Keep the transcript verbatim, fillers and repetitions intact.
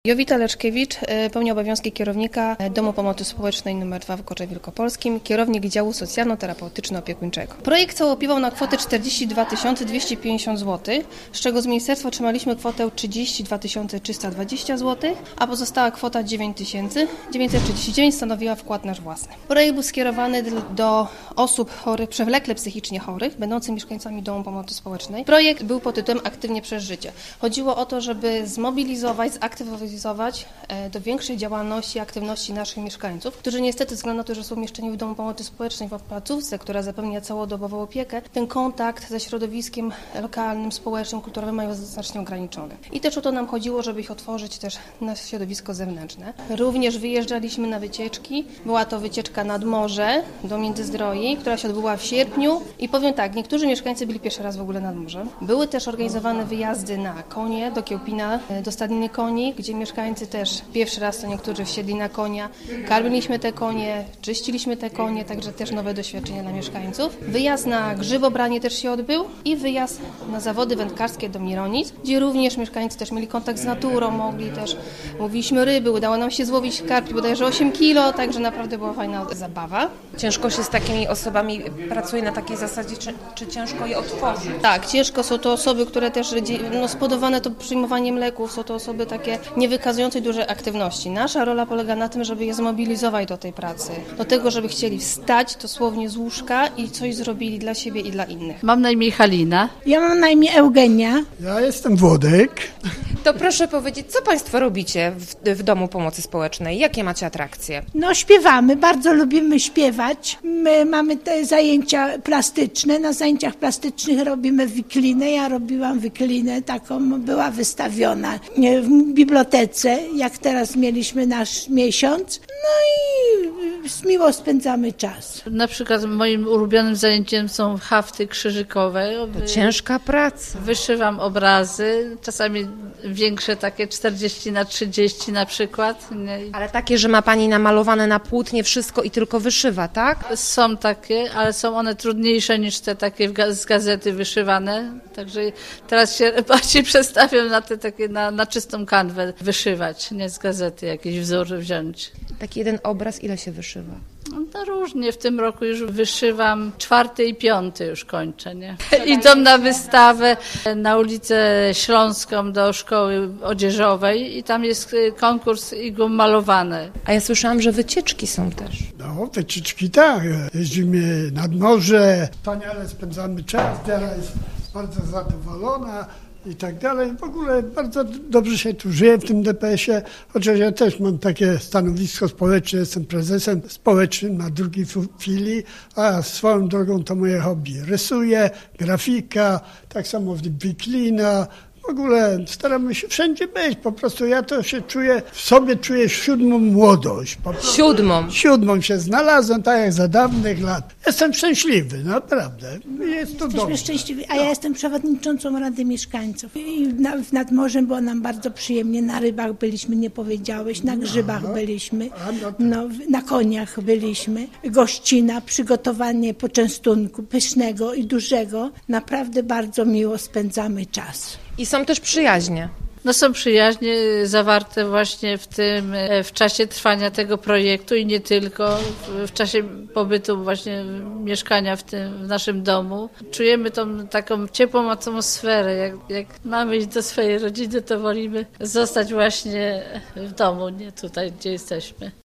Jowita Leszkiewicz pełni obowiązki kierownika Domu Pomocy Społecznej nr dwa w Gorze Wielkopolskim, kierownik działu socjalno-terapeutyczno-opiekuńczego. Projekt cały opiewał na kwotę czterdzieści dwa tysiące dwieście pięćdziesiąt złotych, z czego z ministerstwa otrzymaliśmy kwotę trzydzieści dwa tysiące trzysta dwadzieścia złotych, a pozostała kwota dziewięć tysięcy dziewięćset trzydzieści dziewięć stanowiła wkład nasz własny. Projekt był skierowany do osób chorych, przewlekle psychicznie chorych, będących mieszkańcami Domu Pomocy Społecznej. Projekt był pod tytułem Aktywnie przez życie. Chodziło o to, żeby zmobilizować, zaktywizować do większej działalności i aktywności naszych mieszkańców, którzy niestety ze względu na to, że są umieszczeni w Domu Pomocy Społecznej w placówce, która zapewnia całodobową opiekę, ten kontakt ze środowiskiem lokalnym, społecznym, kulturowym mają znacznie ograniczony. I też o to nam chodziło, żeby ich otworzyć też na środowisko zewnętrzne. Również wyjeżdżaliśmy na wycieczki. Była to wycieczka nad morze do Międzyzdroi, która się odbyła w sierpniu i powiem tak, niektórzy mieszkańcy byli pierwszy raz w ogóle nad morzem. Były też organizowane wyjazdy na konie, do Kiełpina, do stadniny koni, gdzie mieszkańcy też pierwszy raz to niektórzy wsiedli na konia, karmiliśmy te konie, czyściliśmy te konie, także też nowe doświadczenia dla mieszkańców. Wyjazd na grzybobranie też się odbył i wyjazd na zawody wędkarskie do Mironic, gdzie również mieszkańcy też mieli kontakt z naturą, mogli też, mówiliśmy ryby, udało nam się złowić karpi bodajże osiem kilo, także naprawdę była fajna zabawa. Ciężko się z takimi osobami pracuje na takiej zasadzie, czy, czy ciężko je otworzyć? Tak, ciężko, są to osoby, które też no, spowodowane to przyjmowaniem leków, są to osoby takie nie wykazującej dużej aktywności. Nasza rola polega na tym, żeby je zmobilizować do tej pracy, do tego, żeby chcieli wstać dosłownie z łóżka i coś zrobili dla siebie i dla innych. Mam na imię Halina. Ja mam na imię Eugenia. Ja jestem Włodek. To proszę powiedzieć, co Państwo robicie w, w Domu Pomocy Społecznej? Jakie macie atrakcje? No śpiewamy, bardzo lubimy śpiewać. My mamy te zajęcia plastyczne. Na zajęciach plastycznych robimy wiklinę. Ja robiłam wiklinę, taką była wystawiona w bibliotece, jak teraz mieliśmy nasz miesiąc. No i miło spędzamy czas. Na przykład moim ulubionym zajęciem są hafty krzyżykowe. To ciężka praca. Wyszywam obrazy, czasami większe, takie czterdzieści na trzydzieści na przykład. Ale takie, że ma Pani namalowane na płótnie wszystko i tylko wyszywa, tak? Są takie, ale są one trudniejsze niż te takie z gazety wyszywane. Także teraz się bardziej przestawiam na te takie, na, na czystą kanwę wyszywać, nie z gazety jakiś wzór wziąć. Taki jeden obraz ile się wyszywa? No różnie, w tym roku już wyszywam czwarty i piąty już kończę, nie? Idą na wystawę na ulicę Śląską do szkoły odzieżowej i tam jest konkurs igły malowane. A ja słyszałam, że wycieczki są też. No, wycieczki tak. Jeździmy nad morze, wspaniale spędzamy czas, Dara jest bardzo zadowolona i tak dalej. W ogóle bardzo dobrze się tu żyje w tym D P S-ie, chociaż ja też mam takie stanowisko społeczne, jestem prezesem społecznym na drugiej filii, a swoją drogą to moje hobby. Rysuję, grafika, tak samo wiklina. W ogóle staramy się wszędzie być, po prostu ja to się czuję, w sobie czuję siódmą młodość. Siódmą? Siódmą się znalazłem, tak jak za dawnych lat. Jestem szczęśliwy, naprawdę. Jest to Jesteśmy dobrze. szczęśliwi, a ja jestem przewodniczącą Rady Mieszkańców. I na, nad morzem było nam bardzo przyjemnie, na rybach byliśmy, nie powiedziałeś, na grzybach Aha. byliśmy, A, no tak. no, na koniach byliśmy. Gościna, przygotowanie poczęstunku pysznego i dużego. Naprawdę bardzo miło spędzamy czas. I są też przyjaźnie. No są przyjaźnie zawarte właśnie w tym, w czasie trwania tego projektu i nie tylko, w, w czasie pobytu właśnie mieszkania w tym, w naszym domu. Czujemy tą taką ciepłą atmosferę. Jak, jak mamy iść do swojej rodziny, to wolimy zostać właśnie w domu, nie tutaj, gdzie jesteśmy.